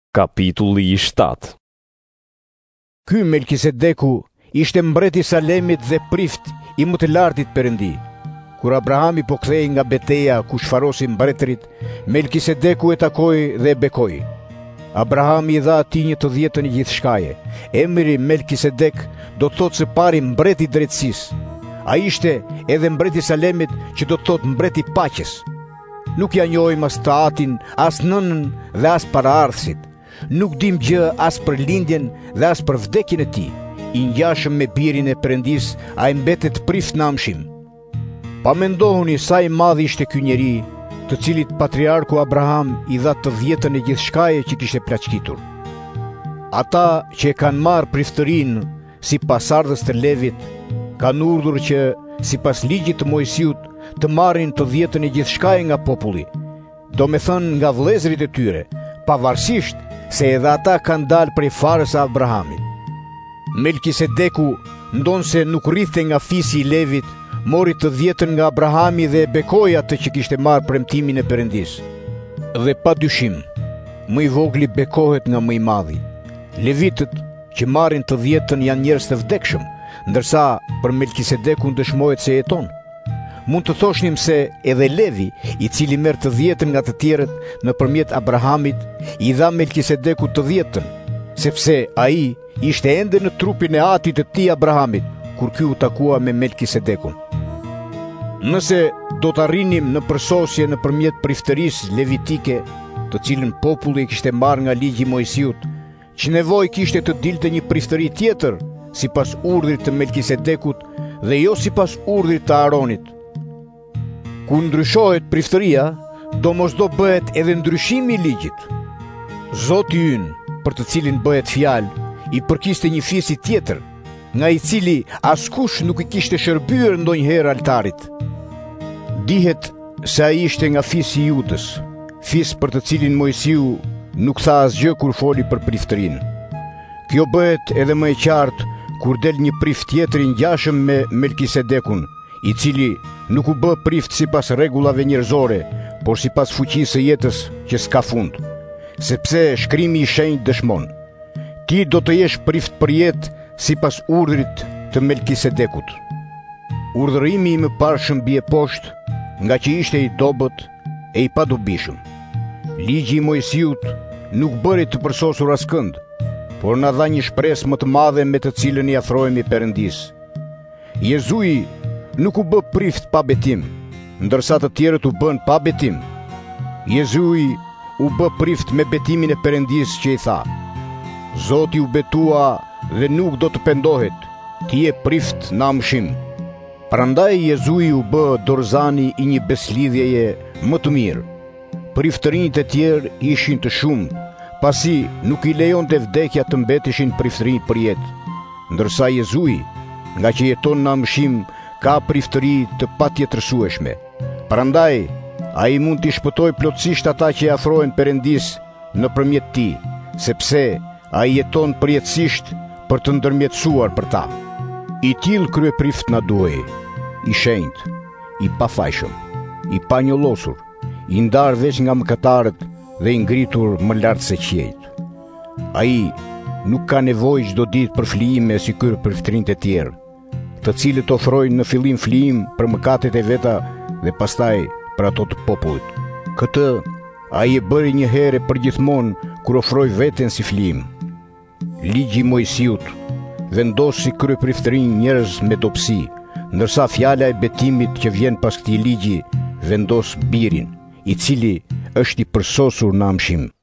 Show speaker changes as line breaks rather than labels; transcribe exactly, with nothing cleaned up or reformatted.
Kapitulli i shtatë.
Ky Melkisedeku ishte mbreti i Salemit dhe prift i më të lartit Perëndi. Kur Abrahami po kthehej nga betejë ku shfarosi mbretërit, Melkisedeku e takoi dhe e bekoi. Abrahami i dha atij një të dhjetën e gjithçkaje. Emri Melkisedek do të thotë së pari mbreti i drejtësisë. Ai ishte edhe mbreti i Salemit, që do të thotë mbreti i paqes. Nuk ja njohim as të atin, as nënën dhe as paraardhësit. Nuk dim gjë as për lindjen dhe as për vdekjen e tij. I ngjashëm me birin e Perëndis, ai mbetet prift namshim. Pa mendohuni sa i madh ishte ky njeri, të cilit patriarku Abraham i dha të dhjetën e gjithçkaje që kishte plaçkitur. Ata që e kanë marrë priftërinë si pasardhës të Levit, kanë urdhur që sipas ligjit të Mojsiut të marrin të dhjetën e gjithçkaje nga populli, do me thënë nga vëllezërit e tyre, pavarësisht se edhe ata kanë dalë prej farës së Abrahamit. Melkisedeku, ndonse nuk rrithte nga fisi i Levit, mori të dhjetën nga Abrahami dhe e bekoi atë që kishte marrë premtimin e Perëndis. Dhe pa dyshim, më i vogli bekohet nga më i madhi. Levitët që marrin të dhjetën janë njerëz të vdekshëm, ndërsa për Melkisedekun dëshmohet se jeton. Mund të thoshnim se edhe Levi, i cili merr të dhjetën nga të tjerët nëpërmjet Abrahamit, i dha Melkisedekut të dhjetën, sepse ai ishte ende në trupin e atit të tij Abrahamit, kur ky u takua me Melkisedekun. Nëse do të arrinim në përsosje nëpërmjet priftërisë levitike, të cilën populli e kishte marrë nga ligji i Mojsiut, që nevojë kishte të dilte një priftëri tjetër, sipas urdhrit të Melkisedekut dhe jo sipas urdhrit të Aronit. Kur ndryshohet priftëria, do mos do bëhet edhe ndryshimi i ligjit. Zoti ynë, për të cilin bëhet fjalë, i përkiste një fisi tjetër, nga i cili askush nuk i kishte shërbyer ndonjëherë altarit. Dihet se ai ishte nga fisi i Judës, fis për të cilin Mojsiu nuk tha asgjë kur foli për priftërinë. Kjo bëhet edhe më e qartë kur del një prift tjetër i ngjashëm me Melkisedekun, i cili nuk u bë prift sipas rregullave njerëzore, por sipas fuqisë së jetës që s'ka fund. Sepse shkrimi i shenjtë dëshmon: ti do të jesh prift për jetë sipas urdhrit të Melkisedekut. Urdhërimi i mëparshëm bie poshtë, nga që ishte i dobët e i padobishëm. Ligji i Mojsiut nuk bëri të përsosur askënd, por na dha një shpresë më të madhe me të cilën i afrohemi Perëndis. Jezui nuk u bë prift pa betim, ndërsa të tjerët u bën pa betim. Jezui u bë prift me betimin e Perëndis që i tha: Zoti u betua dhe nuk do të pendohet, ti je prift namshim. Prandaj Jezui u bë dorëzani i një beslidhjeje më të mirë. Priftërinjt e tjerë ishin të shumtë, pasi nuk i lejonte vdekja të mbeteshin priftërinj për jetë, ndërsa Jezui, nga që jeton namshim, ka priftëri të patjetërsueshme. Prandaj, ai mund t'i shpëtojë plotësisht ata që afrohen Perëndis nëpërmjet tij, sepse ai jeton përjetësisht për të ndërmjetësuar për ta. I tillë kryeprift na duhej, i shenjtë, i pafajshëm, i panjollosur, i ndarë veç nga mëkatarët dhe i ngritur më lart se qiejt. Ai nuk ka nevojë çdo ditë për flijime si ky priftërinjt e tjerë, të cilët ofrojnë në fillim flijim për mëkatet e veta dhe pastaj për ato të popullit. Këtë ai e bëri një herë për gjithmonë kur ofroi veten si flijim. Ligji i Mojsiut vendos si kryepriftërinj njerëz me dobësi, ndërsa fjala e betimit që vjen pas këtij ligji vendos birin, i cili është i përsosur namshim.